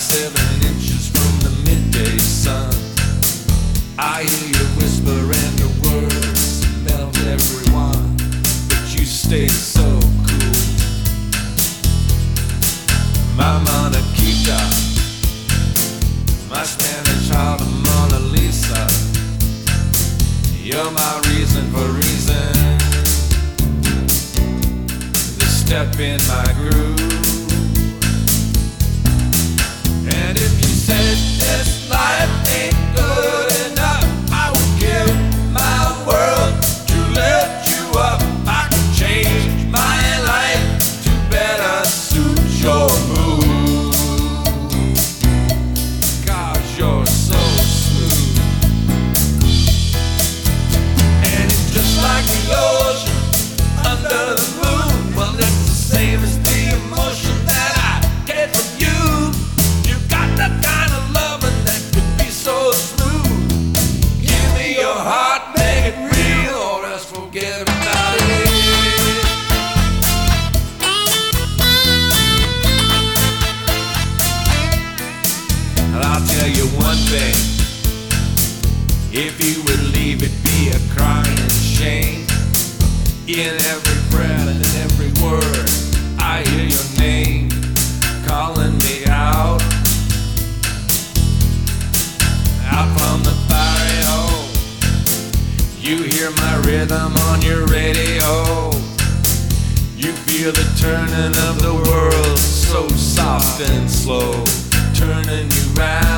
7 inches from the midday sun. I hear you whisper and your words melt everyone, but you stay so cool. My Monaquita, my Spanish heart, Mona Lisa. You're my reason for reason, the step in my groove. And if you said this life ain't good enough, I would give my world to lift you up. I could change my life to better suit your mood, 'cause you're so smooth. And it's just like the ocean under the moon. Well, it's the same as the emotion that I get from you. You got that kind of loving that could be so smooth. Give me your heart, make it real, or else forget about it. And I'll tell you one thing, if you would leave, it'd be a crying shame. In every breath and in every word, I hear your name calling me out from the barrio. You hear my rhythm on your radio. You feel the turning of the world so soft and slow, turning you round.